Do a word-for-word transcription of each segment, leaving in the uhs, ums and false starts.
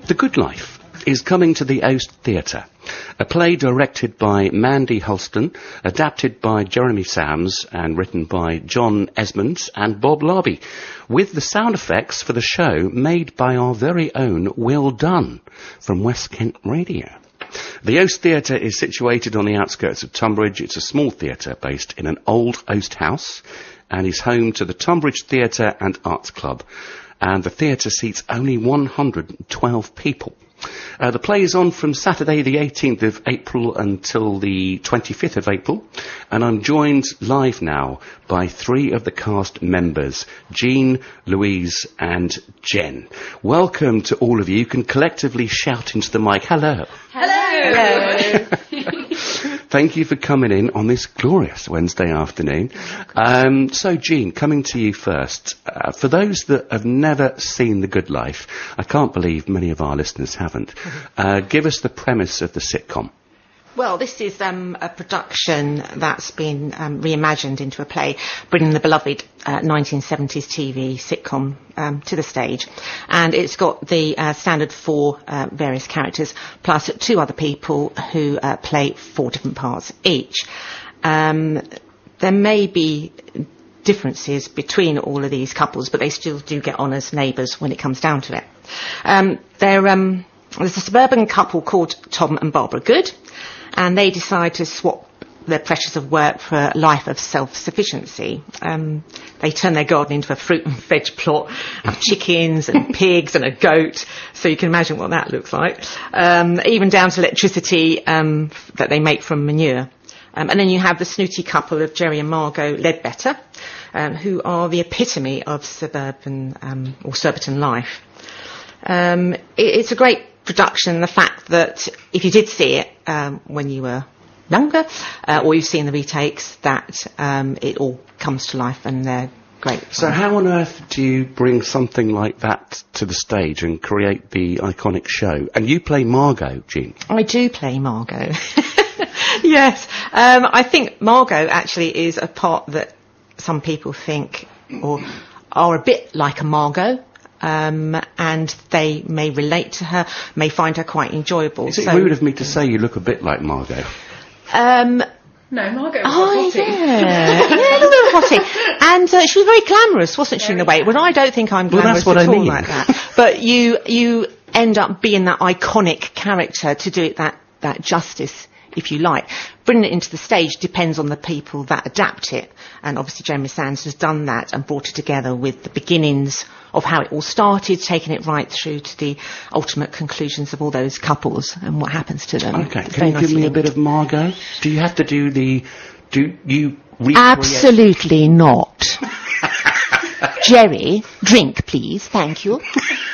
The Good Life is coming to the Oast Theatre, a play directed by Mandy Hulston, adapted by Jeremy Sams and written by John Esmonds and Bob Larby, with the sound effects for the show made by our very own Will Dunn from West Kent Radio. The Oast Theatre is situated on the outskirts of Tunbridge. It's a small theatre based in an old Oast house and is home to the Tunbridge Theatre and Arts Club. And the theatre seats only one hundred twelve people. Uh, the play is on from Saturday the eighteenth of April until the twenty-fifth of April, and I'm joined live now by three of the cast members, Jean, Louise and Jen. Welcome to all of you. You can collectively shout into the mic, hello. Hello. Hello. Thank you for coming in on this glorious Wednesday afternoon. Um, so, Jean, coming to you first. Uh, for those that have never seen The Good Life, I can't believe many of our listeners haven't. Uh, give us the premise of the sitcom. Well, this is um, a production that's been um, reimagined into a play, bringing the beloved uh, nineteen seventies T V sitcom um, to the stage. And it's got the uh, standard four uh, various characters, plus two other people who uh, play four different parts each. Um, there may be differences between all of these couples, but they still do get on as neighbours when it comes down to it. Um, they're, um, there's a suburban couple called Tom and Barbara Good, and they decide to swap their pressures of work for a life of self-sufficiency. Um, they turn their garden into a fruit and veg plot, have chickens and pigs and a goat, so you can imagine what that looks like. Um, even down to electricity um, that they make from manure. Um, and then you have the snooty couple of Jerry and Margot Ledbetter, um, who are the epitome of suburban um, or Surbiton life. Um, it, it's a great production, the fact that if you did see it um, when you were younger, uh, or you've seen the retakes, that um, it all comes to life and they're great. So how on earth do you bring something like that to the stage and create the iconic show? And you play Margot, Jean. I do play Margot. Yes. Um, I think Margot actually is a part that some people think or are a bit like a Margot. Um, and they may relate to her, may find her quite enjoyable. Is it so, rude of me to say you look a bit like Margot? Um, no, Margot was oh, hottie. Yeah, yeah, a little bit hottie. And uh, she was very glamorous, wasn't she, in a way? Well, I don't think I'm glamorous well, that's what at I all mean. like that. But you, you end up being that iconic character to do it that, that justice, if you like. Bringing it into the stage depends on the people that adapt it. And obviously Jeremy Sams has done that and brought it together with the beginnings of how it all started, taking it right through to the ultimate conclusions of all those couples and what happens to them. Okay, It's can you give me linked. a bit of Margot? Do you have to do the... Do you recreate... Absolutely not. Jerry, drink please, thank you.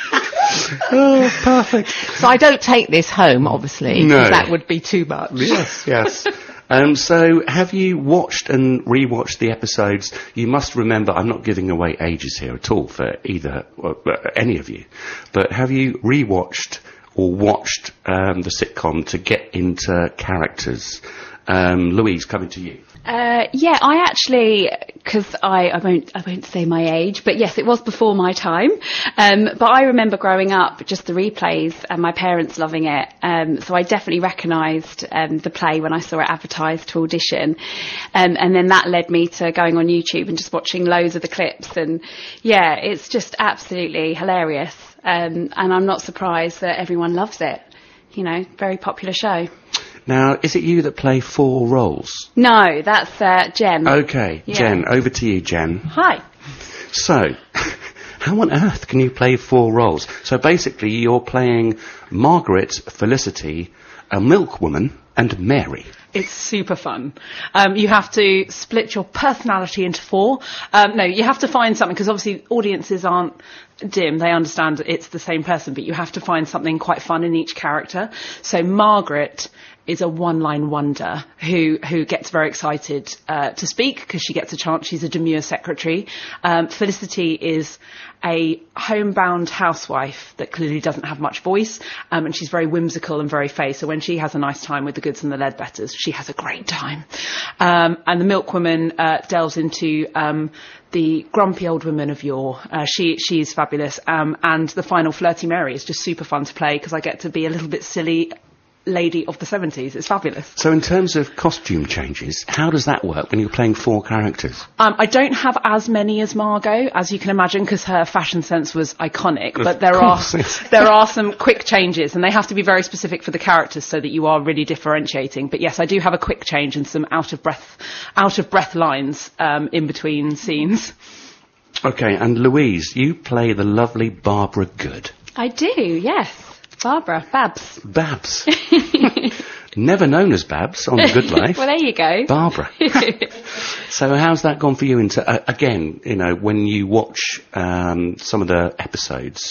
Oh, perfect. So I don't take this home, obviously, No. because that would be too much. Yes, yes. Um, so, have you watched and rewatched the episodes? You must remember, I'm not giving away ages here at all for either, or, uh, any of you, but have you rewatched or watched um, the sitcom to get into characters? Um, Louise, coming to you. Uh, yeah, I actually, because I, I won't, I won't say my age, but yes, it was before my time. Um, but I remember growing up, just the replays and my parents loving it. Um, so I definitely recognised um, the play when I saw it advertised to audition, um, and then that led me to going on YouTube and just watching loads of the clips. And yeah, it's just absolutely hilarious. Um, and I'm not surprised that everyone loves it. You know, very popular show. Now, is it you that play four roles? No, that's uh, Jen. Okay, Yeah. Jen, over to you, Jen. Hi. So, how on earth can you play four roles? So basically, you're playing Margaret, Felicity, a milkwoman, and Mary. It's super fun. Um, you have to split your personality into four. Um, no, you have to find something, because obviously audiences aren't dim. They understand it's the same person, but you have to find something quite fun in each character. So Margaret is a one-line wonder who who gets very excited uh, to speak because she gets a chance. She's a demure secretary. Um, Felicity is a homebound housewife that clearly doesn't have much voice, um, and she's very whimsical and very fey. So when she has a nice time with the Goods and the Leadbetters. She has a great time. Um, and the Milkwoman uh, delves into um, the grumpy old women of yore. Uh, she she's fabulous. Um, and the final, Flirty Mary, is just super fun to play because I get to be a little bit silly lady of the seventies. It's fabulous. So in terms of costume changes, how does that work when you're playing four characters? Um, I don't have as many as Margot, as you can imagine, because her fashion sense was iconic. Of But there course, are yes. there are some quick changes, and they have to be very specific for the characters so that you are really differentiating. But yes, I do have a quick change and some out of breath out of breath lines um, in between scenes. Okay, and Louise, you play the lovely Barbara Good. I do, yes. Barbara, Babs. Babs. Never known as Babs on The Good Life. Well, there you go. Barbara. So how's that gone for you into, uh, again, you know, when you watch um, some of the episodes,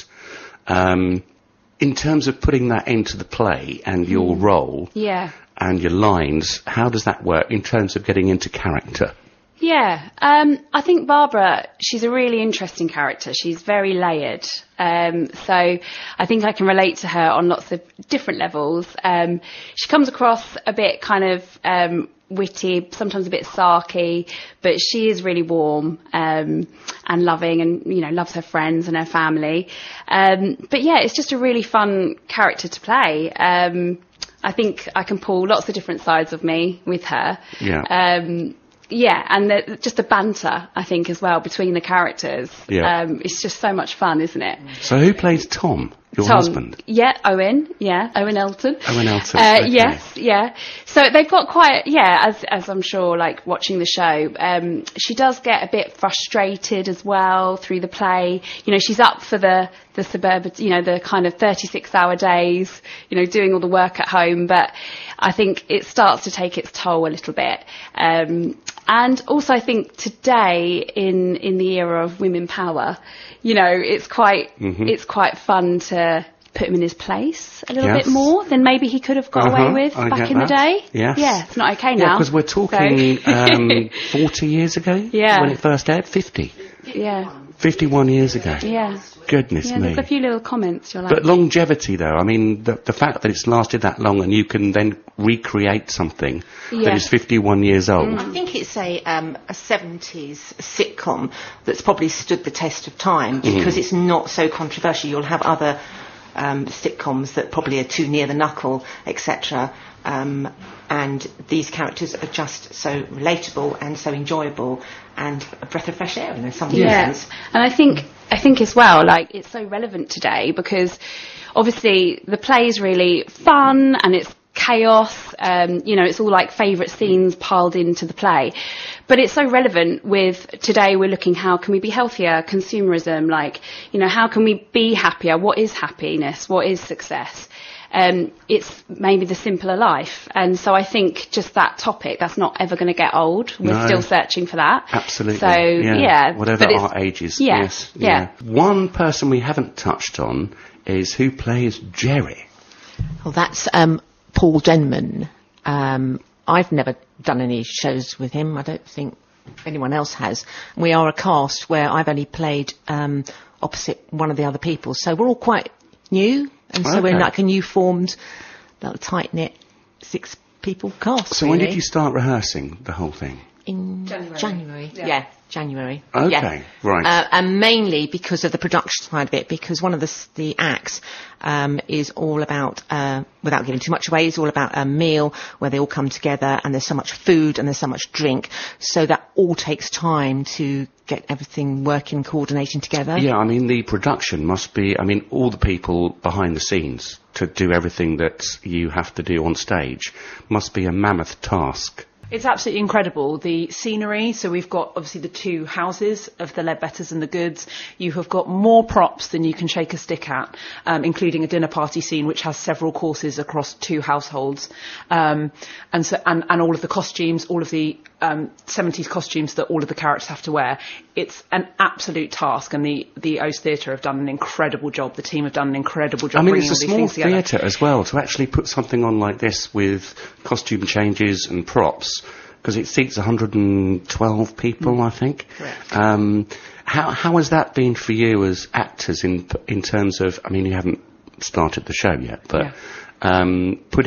um, in terms of putting that into the play and your Mm. role Yeah. and your lines, how does that work in terms of getting into character? Yeah, um, I think Barbara, she's a really interesting character. She's very layered. Um, so I think I can relate to her on lots of different levels. Um, she comes across a bit kind of um, witty, sometimes a bit sarky, but she is really warm um, and loving and, you know, loves her friends and her family. Um, but yeah, it's just a really fun character to play. Um, I think I can pull lots of different sides of me with her. Yeah. Um, Yeah, and the, just the banter, I think, as well, between the characters. Yeah. Um, it's just so much fun, isn't it? So who plays Tom, your Tom, husband? Yeah, Owen. Yeah, Owen Elton. Owen Elton, Uh, okay. Yes, yeah. So they've got quite, yeah, as as I'm sure, like watching the show, um, she does get a bit frustrated as well through the play. You know, she's up for the the suburban, you know, the kind of thirty-six hour days, you know, doing all the work at home, but I think it starts to take its toll a little bit. Um, And also, I think today, in in the era of women power, you know, it's quite Mm-hmm. it's quite fun to put him in his place a little Yes. bit more than maybe he could have got Uh-huh, away with I back get in the that. day. Yes. Yeah, it's not okay Yeah, now. because we're talking So- um, forty years ago Yeah. when it first aired, fifty. yeah, fifty-one years ago. yeah, Goodness yeah. me. There's a few little comments you're like. But longevity, though, I mean, the, the fact that it's lasted that long and you can then recreate something that Yeah. is fifty-one years old. I think it's a um, a seventies sitcom that's probably stood the test of time because it's not so controversial. You'll have other um, sitcoms that probably are too near the knuckle, et cetera. Um, and these characters are just so relatable and so enjoyable and a breath of fresh air in some Yeah, reasons. and I think I think as well, like it's so relevant today because obviously the play is really fun and it's chaos. Um, you know, it's all like favourite scenes piled into the play, but it's so relevant with today. We're looking how can we be healthier? Consumerism, like you know, how can we be happier? What is happiness? What is success? Um, it's maybe the simpler life. And so I think just that topic, that's not ever going to get old. We're No. still searching for that. Absolutely. So, yeah. Whatever but it's- our ages. yeah, Yes. yeah. One person we haven't touched on is who plays Jerry. Well, that's um, Paul Denman. Um, I've never done any shows with him. I don't think anyone else has. We are a cast where I've only played um, opposite one of the other people. So we're all quite new. And so we're Okay. like a new formed, little tight-knit six people cast. So when really. did you start rehearsing the whole thing? In January. January. Yeah. Yeah, January. Okay, Yeah. right. Uh, and mainly because of the production side of it, because one of the s- the acts um, is all about, uh, without giving too much away, is all about a meal where they all come together and there's so much food and there's so much drink. So that all takes time to get everything working, coordinating together. Yeah, I mean, the production must be, I mean, all the people behind the scenes to do everything that you have to do on stage must be a mammoth task. It's absolutely incredible. The scenery, so we've got obviously the two houses of the Leadbetters and the Goods. You have got more props than you can shake a stick at, um, including a dinner party scene which has several courses across two households. Um, and so, and, and all of the costumes, all of the um, seventies costumes that all of the characters have to wear. It's an absolute task, and the, the O's Theatre have done an incredible job. The team have done an incredible job I mean, bringing it's a all these small things together. theatre as well, to actually put something on like this with costume changes and props, because it seats one hundred twelve people, Mm. I think. Correct. Um, how how has that been for you as actors in in terms of? I mean, you haven't started the show yet, but Yeah. um, putting that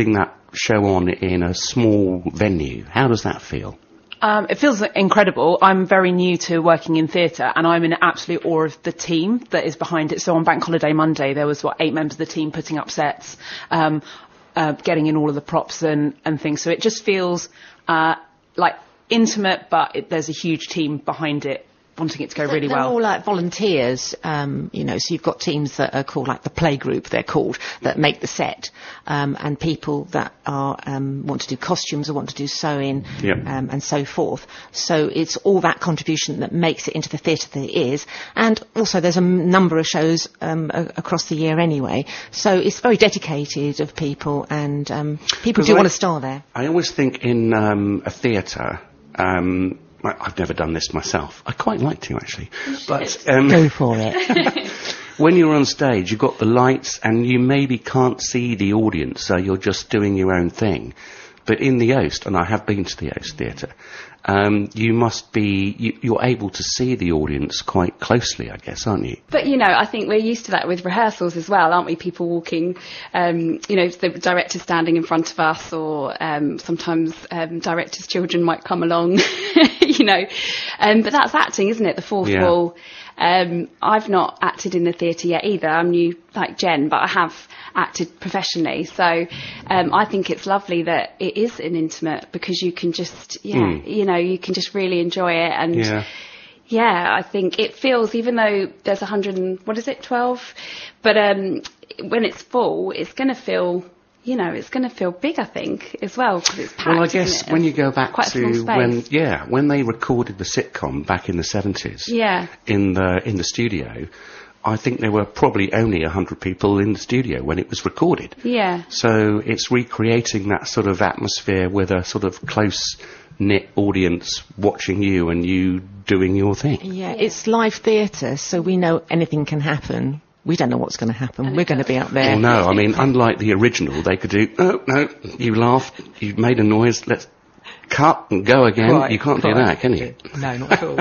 show on in a small venue. How does that feel? Um, it feels incredible. I'm very new to working in theatre, and I'm in absolute awe of the team that is behind it. So on Bank Holiday Monday, there was, what, eight members of the team putting up sets, um, uh, getting in all of the props and, and things. So it just feels uh, like intimate, but it, there's a huge team behind it, wanting it to go really they're well. They're all like volunteers, um, you know, so you've got teams that are called like the play group, they're called, that make the set, um, and people that are, um, want to do costumes or want to do sewing, Yep. um, and so forth. So it's all that contribution that makes it into the theatre that it is. And also there's a m- number of shows, um, a- across the year anyway. So it's very dedicated of people, and, um, people 'Cause do I- want to star there. I always think in um, a theatre, um, I- I've never done this myself. I quite like to, actually. But um, Go for it. when you're on stage, you've got the lights and you maybe can't see the audience, so you're just doing your own thing. But in the Oast, and I have been to the Oast Theatre, um, you must be, you, you're able to see the audience quite closely, I guess, aren't you? But, you know, I think we're used to that with rehearsals as well, aren't we? People walking, um, you know, the director standing in front of us, or um, sometimes um, directors' children might come along, you know. Um, but that's acting, isn't it? The fourth Yeah. wall. Um, I've not acted in the theatre yet either. I'm new like Jen, but I have acted professionally. So um, I think it's lovely that it is an intimate, because you can just, yeah, Mm. you know, you can just really enjoy it. And Yeah. yeah, I think it feels, even though there's one hundred and, what is it, twelve? But um, when it's full, it's going to feel, you know, it's going to feel big, I think, as well, because it's packed. Well, I isn't guess it? when you go back Quite a small to space. when, yeah, when they recorded the sitcom back in the seventies, Yeah. in the in the studio, I think there were probably only a hundred people in the studio when it was recorded. Yeah. So it's recreating that sort of atmosphere with a sort of close-knit audience watching you and you doing your thing. Yeah, it's live theatre, so we know anything can happen. We don't know what's going to happen. And We're it going to does. be up there. Well, no, I mean, unlike the original, they could do, no, no, you laughed, you made a noise, let's cut and go again. Right, you can't do right. that, can you? No, not at all.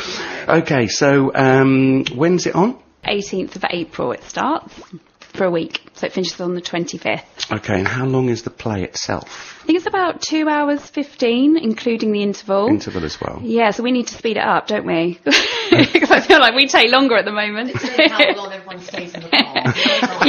Okay, so um, when's it on? eighteenth of April it starts for a week, so it finishes on the twenty-fifth. Okay, and how long is the play itself? I think it's about two hours fifteen, including the interval. Interval as well. Yeah, so we need to speed it up, don't we? Because I feel like we take longer at the moment. How long everyone stays in the car.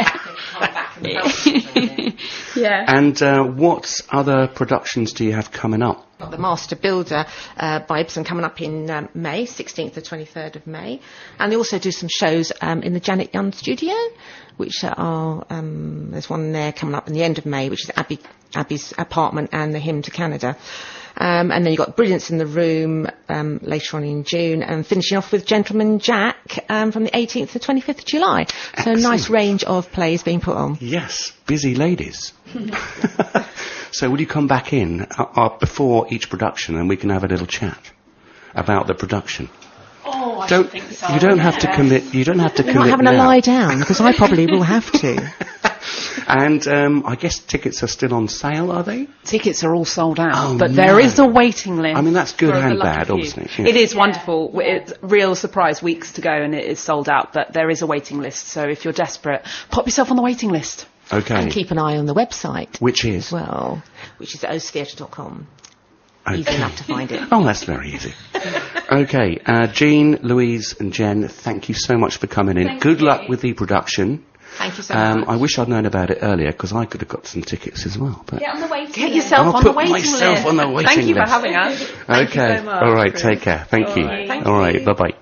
Yeah. Yeah. And uh, what other productions do you have coming up? Got the Master Builder uh, by Ibsen coming up in um, May, sixteenth to twenty-third of May. And they also do some shows um, in the Janet Young studio, which are, um, there's one there coming up in the end of May, which is Abby, Abby's Apartment and The Hymn to Canada. Um, and then you've got Brilliance in the Room um, later on in June, and finishing off with Gentleman Jack um, from the eighteenth to twenty-fifth of July. So Excellent. a nice range of plays being put on. Yes, busy ladies. So will you come back in uh, uh, before each production and we can have a little chat about the production? Oh, I Don't think so. you don't have to commit. You don't have to You're commit not having now. a lie down, because I probably will have to. And um, I guess tickets are still on sale, are they? Tickets are all sold out, Oh, but there no. is a waiting list. I mean, that's good for the and lucky bad, few. obviously, yeah. It is wonderful. It's a real surprise, weeks to go, and it is sold out, but there is a waiting list. So if you're desperate, pop yourself on the waiting list. Okay. And keep an eye on the website Which as is? well, which is oast theatre dot com. Okay. Easy enough to find it. Oh, that's very easy. Okay, uh, Jean, Louise and Jen, thank you so much for coming in. Thank Good you. luck with the production. Thank you so Um, much. I wish I'd known about it earlier, because I could have got some tickets as well. But Get on the waiting Get list. yourself I'll on the put waiting myself list. on the waiting Thank you list. for having us. Okay, so much, all right, Chris. take care. Thank you. right. Thank All right, you. bye-bye.